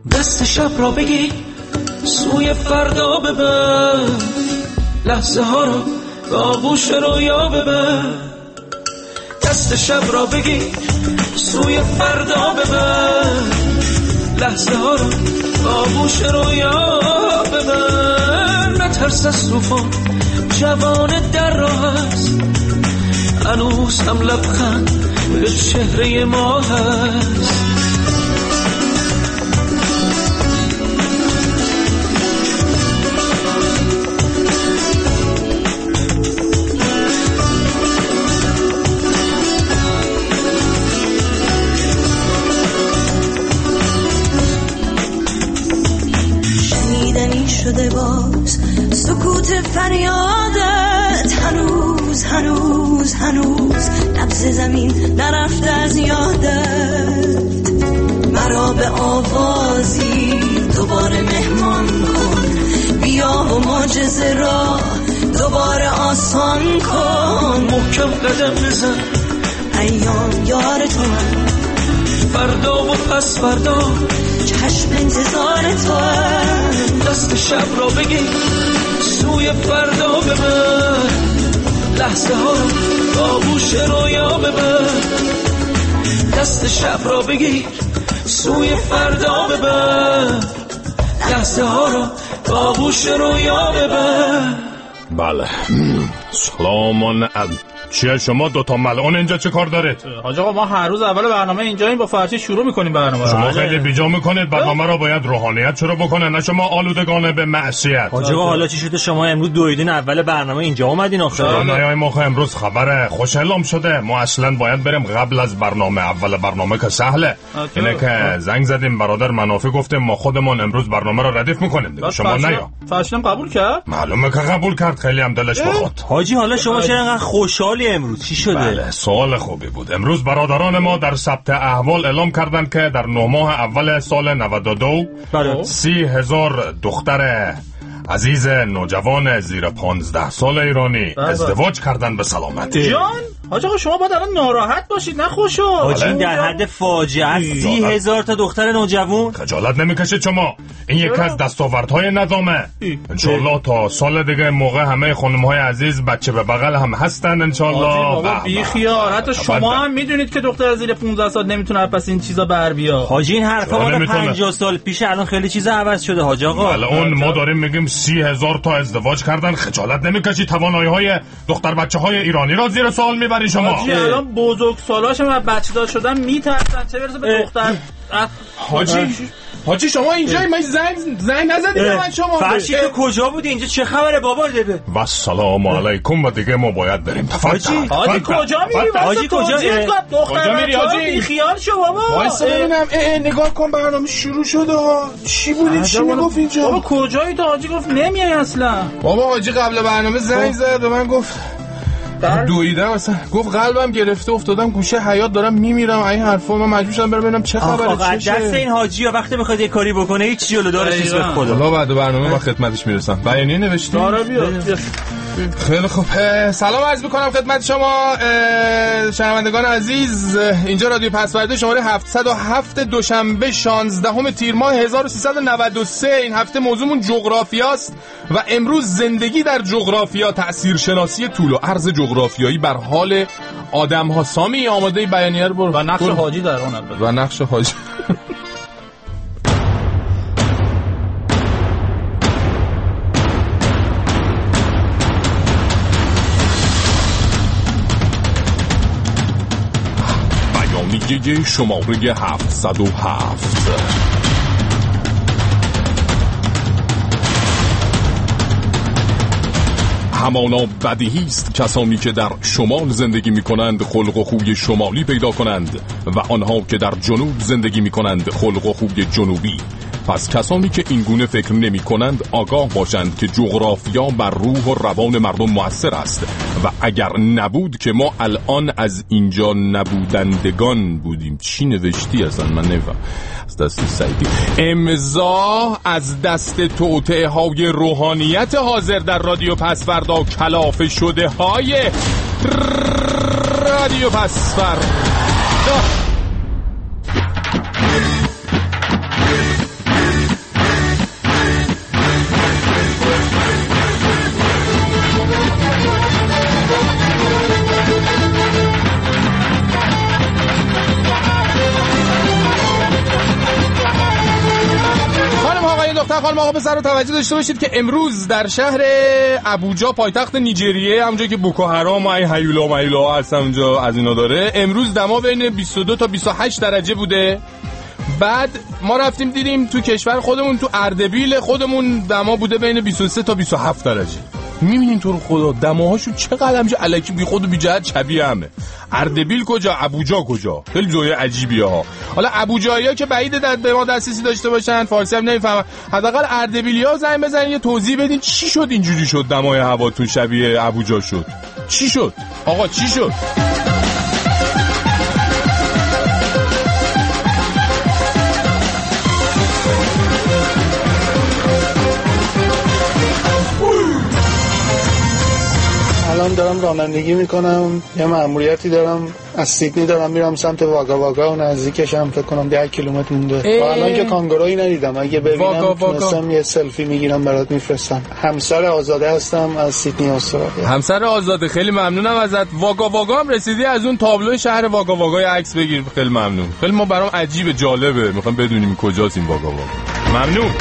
دست شب را بگی سوی فردا ببر، لحظه ها رو به آغوش رویا ببر. دست شب را بگی سوی فردا ببر، لحظه ها رو به آغوش رویا ببر. نترس از طوفان، جوان در راه است، هنوز هم لبخند به چهره ما هست. شنیدنی شده باز سکوت فریادت، هنوز هنوز هنوز نبض زمین نرفته از یادت. مرا به آوازی دوباره مهمان کن، بیا و معجزه را دوباره آسان کن. محکم قدم بزن، ایام یار تو، فردا و پس فردا چشم انتظار تو. دست شب را بگی سوی فردا ببر، لحظه ها رو با آغوش رویا ببر. دست شب را بگی سوی فردا ببر، لحظه ها رو با آغوش رویا ببر. بله سلامان. چیه شما دوتا ملعون اینجا چه کار دارید؟ حاج آقا ما هر روز اول برنامه اینجاییم، با فرشی شروع میکنیم برنامه. شما خیلی بیجا میکنید. برنامه را باید روحانیت شروع بکنه، نه شما آلودگانه به معصیت. حاج آقا حالا چی شده شما امروز دویدین اول برنامه اینجا اومدین آخه؟ نه ما امروز خبره خوش اعلام شده. ما اصلا باید بریم قبل از برنامه. اول برنامه که سهله، اینه که زنگ زدیم برادر منافع گفتیم ما خودمون امروز برنامه را ردیف میکنیم دیگه. شما نیا. فرشیدم قبول کرد؟ معلومه که قبول کرد، خیلی هم دلش بخواد. حاجی حالا شما چرا انقدر خوشحالی امروز؟ چی شده؟ بله سوال خوبی بود. امروز برادران ما در ثبت احوال اعلام کردند که در 9 ماه اول سال 92 30,000 دختر عزیز نوجوان زیر 15 سال ایرانی ازدواج کردن به سلامتی. جان حاج آقا شما باید الان ناراحت باشید، نه خوشحال. حاجی این در حد فاجعه است. 30,000 تا دختر نوجوان. خجالت نمیکشید شما؟ این یکی از دستاوردهای نظامه. انشالله تا سال دیگه موقع همه خانم‌های عزیز بچه به بغل هم هستن انشالله. بابا بی خیال، حتی شما هم میدونید که دختر زیر 15 سال نمیتونه پس این چیزا بر بیاد. حاجی این حرفا مال 50 سال پیش، الان خیلی چیزا عوض شده حاج آقا. الان ما داریم میگیم 30,000 تا ازدواج کردن. خجالت نمیکشید توانایی‌های دختر بچه‌های ایرانی را زیر سوال میبری شما؟ حاجی الان بزرگسالاشم و بچه‌دار شدن میترسن، چه برسه به دختر. حاجی شما اینجایی؟ من زنگ نزدید به من شما. فرشی تو کجا بودی؟ اینجا چه خبره بابا دبه؟ و السلام علیکم. و دیگه ما باید بریم. حاجی کجا میری؟ حاجی کجا میری؟ حاجی بی خیال شو بابا. وایسا ببینم. نگاه کن برنامه شروع شده. چی بودی؟ چی میگفت اینجا؟ بابا کجایی تو؟ حاجی گفت نمیای اصلا. بابا حاجی قبل برنامه زنگ زد و من گفت دویدم اصلا، گفت قلبم گرفته افتادم گوشه حیات دارم میمیرم. این حرفا من مجبور شدم برم ببینم چه خبره. چشه دست این حاجی ها وقتی میخواد یه کاری بکنه هیچ جلو دارش نیست به خدا. حالا بعد برنامه ما خدمتش میرسم. بیانیه نوشتی؟ آره بیا. خیلی خوب. سلام عرض میکنم خدمت شما شنوندگان عزیز. اینجا رادیو پسورده شماره 707 دوشنبه 16 تیر ماه 1393. این هفته موضوعمون جغرافیاست و امروز زندگی در جغرافیا، تأثیرشناسی طول و عرض جغرافیایی بر حال آدم ها. سامی آماده بیانیه رو برو. و نقش حاجی در اون البته. و نقش حاجی. بیانیه شماره 707. همانا بدیهی است کسانی که در شمال زندگی می کنند خلق و خوی شمالی پیدا کنند و آنها که در جنوب زندگی می کنند خلق و خوی جنوبی. پس کسانی که این گونه فکر نمی کنند آگاه باشند که جغرافیا بر روح و روان مردم مؤثر است و اگر نبود که ما الان از اینجا نبودندگان بودیم. چی نوشتی اصلا من نفهم. از دست سعیدی. امضا از دست توطئه های روحانیت حاضر در رادیو پسوردا، کلافه شده های رادیو پسوردا. خانم آقا پسر رو توجه داشته باشید که امروز در شهر ابوجا پایتخت نیجریه، همونجا که بوکو حرام و این هیولا هستن اونجا از اینا داره، امروز دما بین 22 تا 28 درجه بوده. بعد ما رفتیم دیدیم تو کشور خودمون تو اردبیل خودمون دما بوده بین 23 تا 27 درجه. میبینین تو رو خدا دماهاشون چقدر میشه الکی بی خود و بی جهت شبیه همه. اردبیل کجا، ابوجا کجا؟ خیلی جای عجیبیه ها. حالا ابوجایی‌ها که بعیده به ما دسترسی داشته باشن، فارسی هم نمیفهمن، حداقل اردبیلی‌ها زنگ بزنین یه توضیح بدین چی شد اینجوری شد دمای هواتون شبیه ابوجا شد. چی شد آقا، چی شد؟ الان دارم رانندگی میکنم، یه مأموریتی دارم، از سیدنی دارم میرم سمت واگا و نزدیکش هم فکر کنم 10 کیلومتر مونده. الان که کانگورویی ندیدم، اگه ببینم تونستم یه سلفی میگیرم برات میفرستم. همسر آزاده هستم از سیدنی استرالیا. همسر آزاده، خیلی ممنونم ازت. واگا هم رسیدی از اون تابلو شهر واگا عکس بگیر، خیلی ممنون. خیلی ما برام عجیبه، جالبه، میخوام بدونیم کجاست این واگا. ممنون.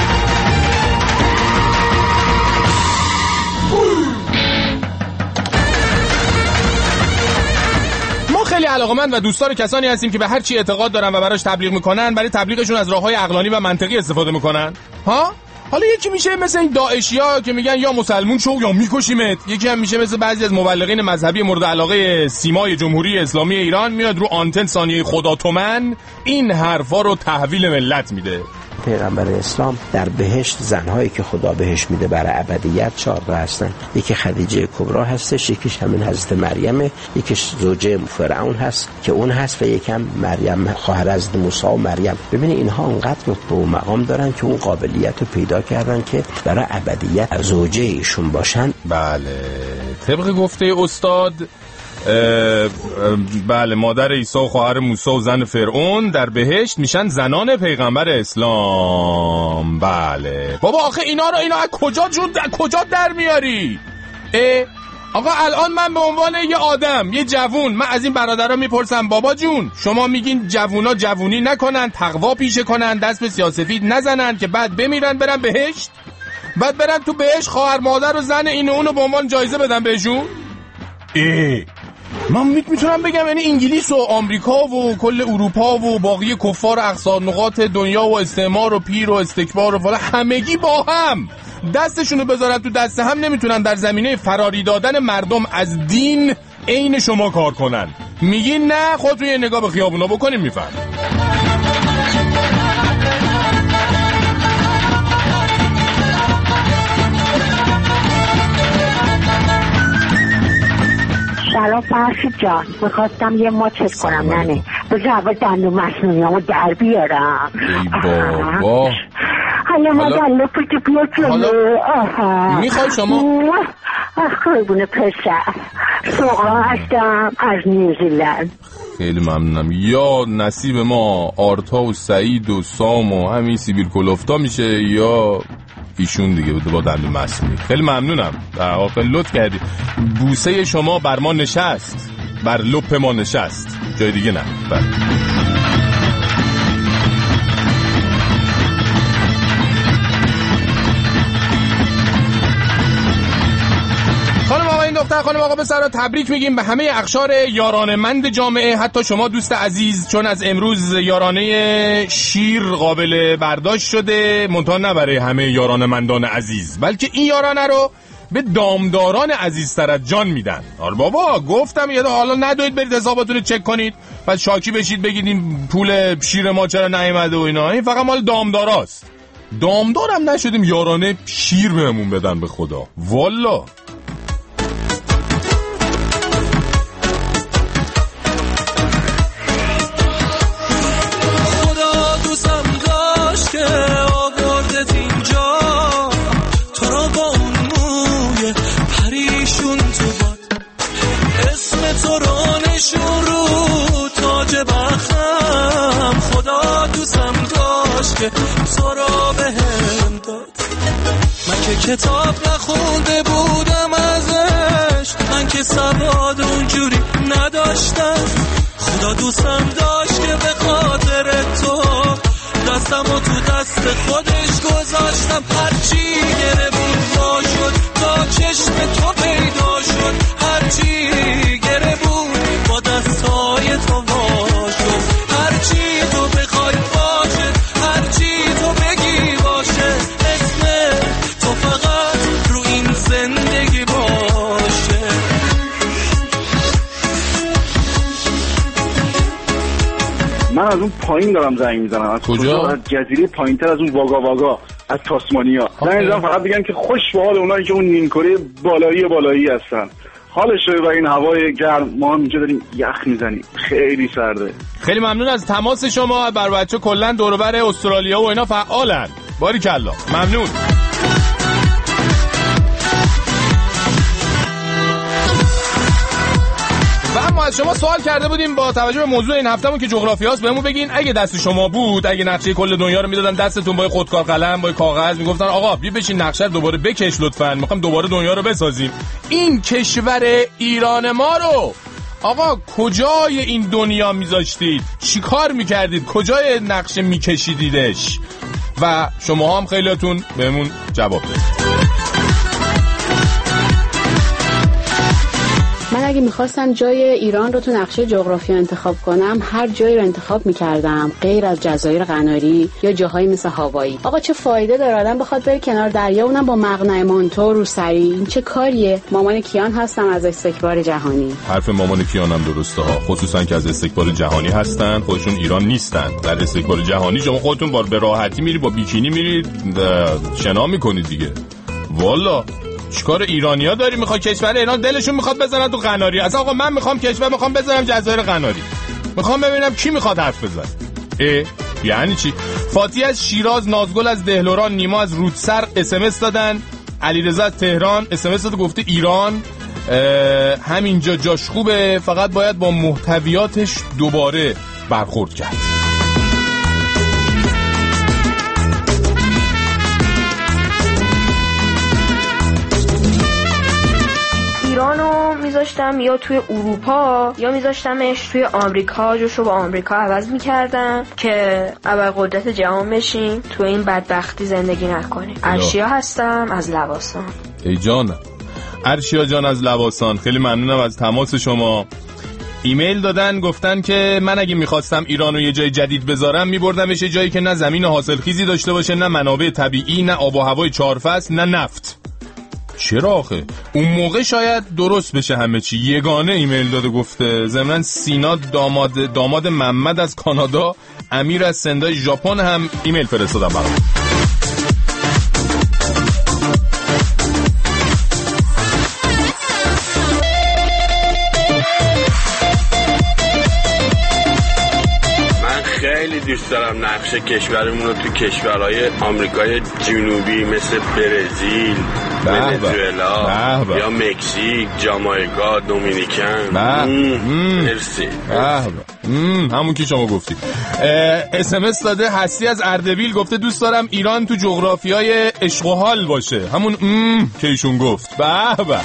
خیلی علاقه‌مند و دوستدار کسانی هستیم که به هر چی اعتقاد دارن و براش تبلیغ میکنن، برای تبلیغشون از راههای عقلانی و منطقی استفاده میکنن. ها؟ حالا یکی میشه مثل این داعشیا که میگن یا مسلمون شو یا میکشیمت، یکی هم میشه مثل بعضی از مبلغین مذهبی مورد علاقه سیمای جمهوری اسلامی ایران، میاد رو آنتن ثانیه خدا تومن این حرفا رو تحویل ملت میده. پیغمبر اسلام در بهشت زنهایی که خدا بهش میده برای ابدیت 4 هستن. یکی خدیجه کبرا هستش، یکیش همین حضرت مریمه، یکیش زوجه فرعون هست که اون هست و یکم مریم خواهر حضرت موسی و مریم. ببینید اینها اونقدر رتبه و مقام دارن که اون قابلیت رو پیدا کردن که برای ابدیت زوجه ایشون باشن. بله، طبق گفته استاد بله، مادر عیسی و خواهر موسی و زن فرعون در بهشت میشن زنان پیغمبر اسلام. بله بابا، آخه اینا رو کجا در میاری؟ آقا الان من به عنوان یه آدم، یه جوون، من از این برادرها میپرسم بابا جون شما میگین جوونا جوونی نکنن، تقوا پیشه کنن، دست به سیاه‌سفید نزنن که بعد بمیرن برن بهشت، بعد برن تو بهشت خواهر مادر و زن اینو اونو به عنوان جایزه بدن بهشون؟ من میتونم بگم یعنی انگلیس و آمریکا و کل اروپا و باقی کفار اقصا نقاط دنیا و استعمار و پیر و استکبار و فلان همگی با هم دستشونو بذارن تو دست هم نمیتونن در زمینه فراری دادن مردم از دین عین شما کار کنن. میگین نه، خودتون یه نگاه به خیابونا بکنین میفهم. سلام فرشید جان، میخواستم یه ماچت کنم. نه بذار اول دندون مصنوعیامو در بیارم. ای بابا، حالا مدلو پوچه بیا جلو. میخوای شما؟ خیبونه پسر سوقا هستم از نیوزیلند. خیلی ممنونم. یا نصیب ما آرتا و سعید و سام و همین سیبیل کلوفتا میشه یا ایشون دیگه با دندون مصنوعی. خیلی ممنونم، در واقع لطف کردی. بوسه شما بر ما نشست، بر لپ ما نشست، جای دیگه نه. بله. دختر خانم آقا پسرا، تبریک میگیم به همه اقشار یارانمند جامعه، حتی شما دوست عزیز، چون از امروز یارانه شیر قابل برداشت شده، منتها نه برای همه یارانمندان عزیز، بلکه این یارانه رو به دامداران عزیزتر از جان میدن. آره بابا، گفتم یه حالا ندوید برید حساباتون رو چک کنید بعد شاکی بشید بگید این پول شیر ما چرا نیومده و اینا. این فقط مال دامداراست. دامدارم نشدیم یارانه شیر بهمون بدن به خدا. والا که تو را بهم داد. من که کتاب نخونده بودم ازش، من که سواد اونجوری نداشتم. خدا دوستم داشت که به خاطر تو دست دستم و تو دست خودش گذاشتم، هرچی گره بود وا شد تا چشم تو پیدا شد، هرچی گره بود با دستای تو وا شد، هرچی تو بخوای باشه، هرچی تو بگی باشه، اسم تو فقط رو این زندگی باشه. من از اون پایین دارم زنگ میزنم. از کجا؟ از جزیره پایینتر از اون واگا از تاسمانیا. زنگ میزنم فقط بگم که خوش به حال اونایی که اون نیمکره بالایی هستن. حالشه و این هوای گرم، ما هم اینجا داریم یخ میزنیم، خیلی سرده. خیلی ممنون از تماس شما. بر بچه کلا دور و بر استرالیا و اینا فعالن. باریکلا، ممنون. و ما از شما سوال کرده بودیم با توجه به موضوع این هفتهمون که جغرافیاست، بهمون بگین اگه دست شما بود، اگه نقشه کل دنیا رو میدادن دستتون با خودکار قلم با کاغذ، میگفتن آقا بیا بشین نقشه رو دوباره بکش لطفاً، میخوام دوباره دنیا رو بسازیم، این کشور ایران ما رو آقا کجای این دنیا میذاشتید؟ چیکار میکردید؟ کجای نقشه میکشیدیدش؟ و شما هم خیلیاتون بهمون جواب بدید. من اگه میخواستم جای ایران رو تو نقشه جغرافیا انتخاب کنم، هر جایی رو انتخاب میکردم غیر از جزایر قناری یا جاهایی مثل هاوایی. آقا چه فایده داره آدم بخواد بره کنار دریا، اونم با مقنعه مانتو رو سری؟ این چه کاریه؟ مامان کیان هستم از استکبار جهانی. حرف مامان کیان هم درسته ها، خصوصا که از استکبار جهانی هستن، خودشون ایران نیستن. در استکبار جهانی شما خودتون بار به راحتی میری با بیکینی میری شنا میکنید دیگه. والا چیکار ایرانی‌ها داری؟ میخوای کشور ایران دلشون میخواد بزنن تو قناری. اصلا آقا من میخوام کشور، میخوام بزنم جزایر قناری، میخوام ببینم کی میخواد حرف بزنه. یعنی چی؟ فاتی از شیراز، نازگل از دهلوران، نیما از رودسر اس دادن، علیرضا از تهران اس داد گفته ایران همینجا جاش خوبه، فقط باید با محتویاتش دوباره برخورد کرد. ایرانو میذاشتم یا توی اروپا یا میذاشتمش توی آمریکا، جوشو با آمریکا عوض میکردم که ابرقدرت جهان بشیم، تو این بدبختی زندگی نکنیم. ارشیا هستم از لواسان. ای جان ارشیا جان از لواسان، خیلی ممنونم از تماس شما. ایمیل دادن گفتن که من اگه میخواستم ایرانو یه جای جدید بذارم میبردمش یه جایی که نه زمین حاصلخیزی داشته باشه، نه منابع طبیعی، نه آب و هوای 4 فصل، نه نفت. چرا آخه؟ اون موقع شاید درست بشه همه چی. یگانه ایمیل داده گفته. ضمن سینا داماد محمد از کانادا، امیر از سندای ژاپن هم ایمیل فرستادن برام. خیلی دوست دارم نقشه کشورمون رو تو کشورهای آمریکای جنوبی مثل برزیل، ونزوئلا یا مکزیک، جامائیکا، دومینیکن. مرسی. همون که شما گفتید. SMS داده هستی از اردبیل گفته دوست دارم ایران تو جغرافیای عشق و حال باشه. همون که ایشون گفت. به به.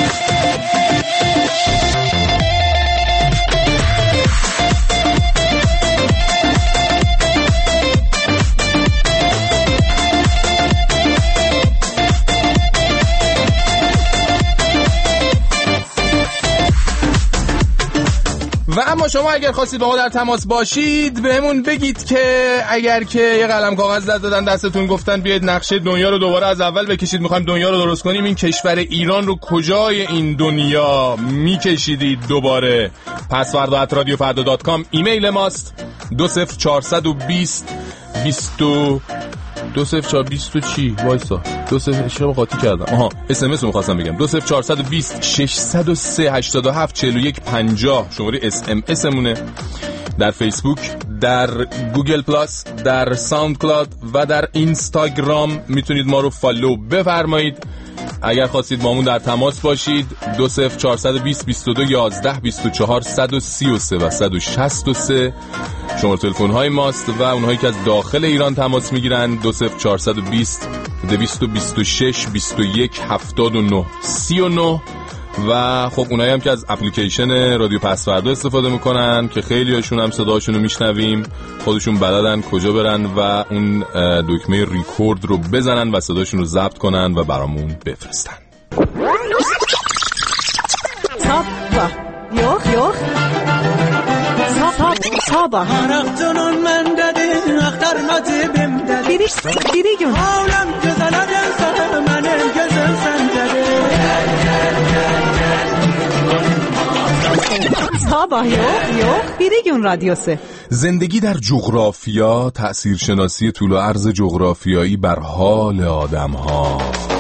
و اما شما اگر خواستید با ما در تماس باشید بهمون بگید که اگر که یه قلم کاغذ دادن دستتون گفتن بیاید نقشه دنیا رو دوباره از اول بکشید، میخوایم دنیا رو درست کنیم، این کشور ایران رو کجای این دنیا میکشیدید دوباره؟ password@radiofarda.com ایمیل ماست. 20420 20420 چی؟ وایسا 20 شما قاطی کردم. اس ام اس رو می‌خواستم بگم. 20420 603 87 41 50 شماره اس ام اس مونه. در فیسبوک، در گوگل پلاس، در ساوند کلاود و در اینستاگرام میتونید ما رو فالو بفرمایید. اگر خواستید با همون در تماس باشید 20420 22 11 24 133 و 163 شماره تلفن های ماست و اونهایی که از داخل ایران تماس میگیرن 20420 226 21 79 39 و خب اونایی هم که از اپلیکیشن رادیو پسوردا استفاده میکنن که خیلی هاشون هم صداشون رو میشنویم، خودشون بلدن کجا برن و اون دکمه ریکورد رو بزنن و صداشون رو ضبط کنن و برامون بفرستن. Sabah Anahtarın mendedi Aktar nazibim dedi Biri gün Ağlam güzel adınsa Benim gözüm sendedi Sabah yok Biri gün radyosu. زندگی در جغرافیا، تأثیرشناسی طول و عرض جغرافیایی بر حال آدم‌ها.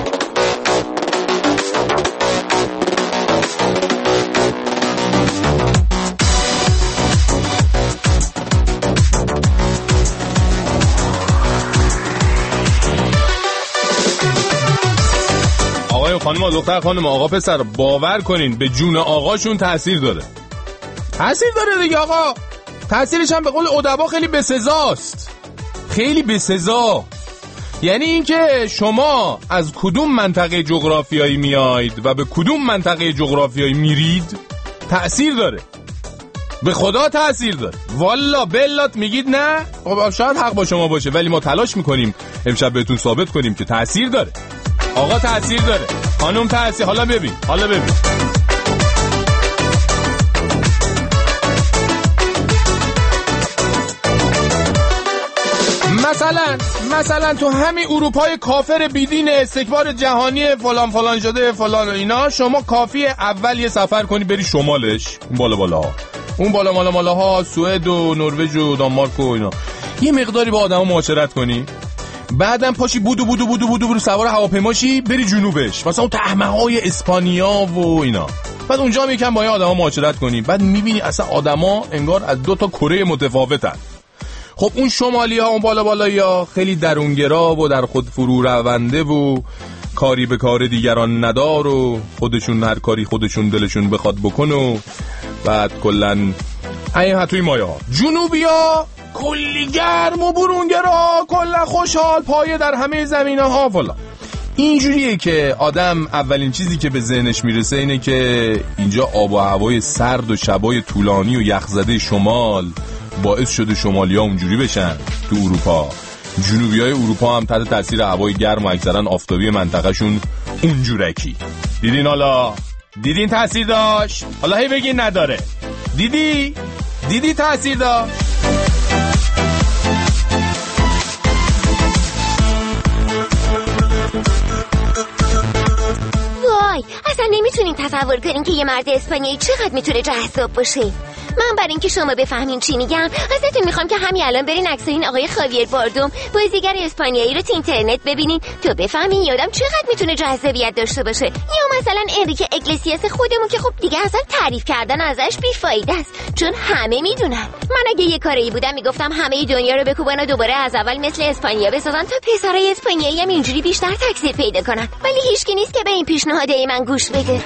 خانم دختر خانم آقا پسر باور کنین به جون آقاشون تأثیر داره دیگه آقا. تأثیرش هم به قول ادبا خیلی بسزاست، خیلی بسزا. یعنی اینکه شما از کدوم منطقه جغرافیایی میاید و به کدوم منطقه جغرافیایی میرید تأثیر داره، به خدا تأثیر داره. والا بلات میگید نه، خب شاید حق با شما باشه، ولی ما تلاش میکنیم امشب بهتون ثابت کنیم که تأثیر داره. آقا تأثیر داره، خانم تأثیر. حالا ببین مثلا تو همین اروپای کافر بیدین استکبار جهانی فلان فلان شده فلان و اینا، شما کافیه اول یه سفر کنی بری شمالش، اون بالا سوئد و نروژ و دانمارک و اینا، یه مقداری با آدما معاشرت کنی، بعدم پاشی بودو سوار هواپیماشی بری جنوبش، مثلا اون تهمه‌های اسپانیا و اینا، بعد اونجا هم یکم با این آدما معاشرت کنی، بعد میبینی اصلا آدما انگار از دو تا کره متفاوتن. خب اون شمالی ها، اون بالایی ها خیلی درونگرا و در خود فرو رونده و کاری به کار دیگران ندار و خودشون هر کاری خودشون دلشون بخواد بکن و بعد کلن این حتوی مایه ها. جنوبی ها کلی گرم و برونگرا، کلا خوشحال، پایه در همه زمینه ها فلان. اینجوریه که آدم اولین چیزی که به ذهنش میرسه اینه که اینجا آب و هوای سرد و شبای طولانی و یخزده شمال باعث شده شمالی ها اونجوری بشن تو اروپا. جنوبی های اروپا هم تحت تاثیر هوای گرم و اکثرا آفتابی منطقه شون اونجورکی. دیدین تاثیر داشت؟ حالا هی بگین نداره. دیدی تاثیر داشت؟ وای اصلا نمیتونین تصور کنین که یه مرد اسپانیایی چقدر میتونه جذاب باشه. من برای اینکه شما بفهمین چی میگم ازتون میخوام که همین الان برین عکس این آقای خاویر باردوم بازیگر اسپانیایی رو تو اینترنت ببینین تو بفهمین یادم چقدر میتونه جذابیت داشته باشه. یا مثلا انریک اگلسیاس خودمون که خب دیگه اصلا تعریف کردن ازش بیفایده است چون همه میدونن. من اگه یه کاری بودم میگفتم همه دنیا رو بکوبن و دوباره از اول مثل اسپانیا بسازن تا پسرای اسپانیایی هم اینجوری بیشتر تکثیر پیدا کنن، ولی هیچکی نیست که به این پیشنهاد من گوش بده.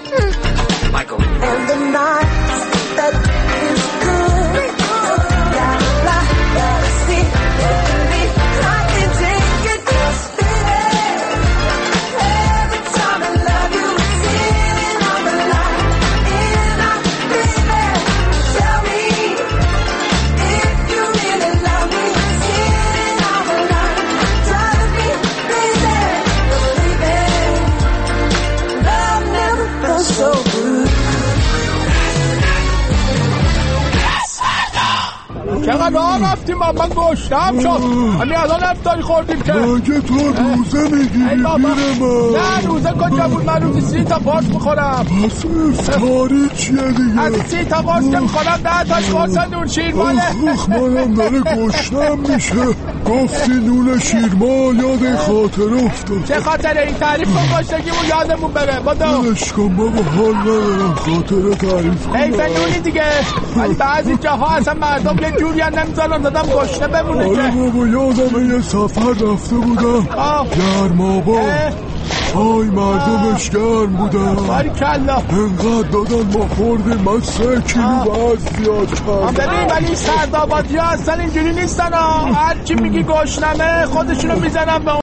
چقدر راه رفتیم من گشتم شد همین الان افطاری خوردیم که مگه تو روزه میگیری نه روزه کجا بود، من روزی 30 تا قرص میخورم. پس افطاری چیه دیگه؟ از 30 تا قرص که میخورم 10 تاش قرص نون شیرماله. منم داره گشتم میشه. گفتی نون شیرمال یاد خاطر افتاد. چه خاطره؟ این تعریف کن گشتگیمون یادمون بره. بلش کن بابا، حال ندارم خاطره تعریف کن. ای فنونی دیگه، ولی بعضی جاها اصلا مردم یه جوری نمیذارن دادم گشته بمونه که. آره بابا یادم یه سفر رفته بودم گرم‌آباد. آی مردمش گرم بودن، باریکلا انقدر دادن ما خوردیم. من 3 کیلو وزن زیاد کردم. ببین ولی سردآبادی ها اصلا اینجوری نیستن ها، هر چی میگی گشنمه خودشونو میزنن به